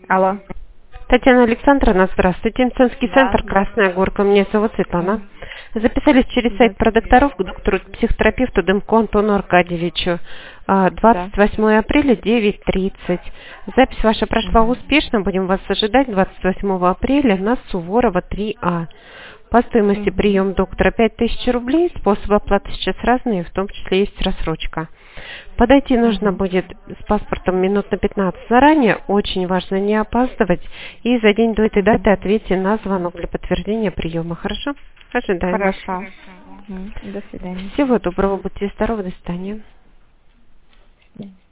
Алло. Татьяна Александровна, здравствуйте. Медицинский Да, центр «Красная горка». Меня зовут Светлана. Записались через сайт здравствуйте. продокторов к доктору-психотерапевту Дымко Антону Аркадьевичу. Да. 28 апреля, 9:30. Запись ваша прошла Мгм. успешно. Будем вас ожидать 28 апреля на Суворова 3А. По стоимости Мгм. прием доктора 5000 рублей. Способы оплаты сейчас разные, в том числе есть рассрочка. Подойти нужно Мгм. будет с паспортом минут на 15 заранее. Очень важно не опаздывать. И за день до этой Мгм. даты ответьте на звонок для подтверждения приема. Хорошо? Ожидаем вас. Хорошо. Мгм. До свидания. Всего доброго. Будьте здоровы. До свидания.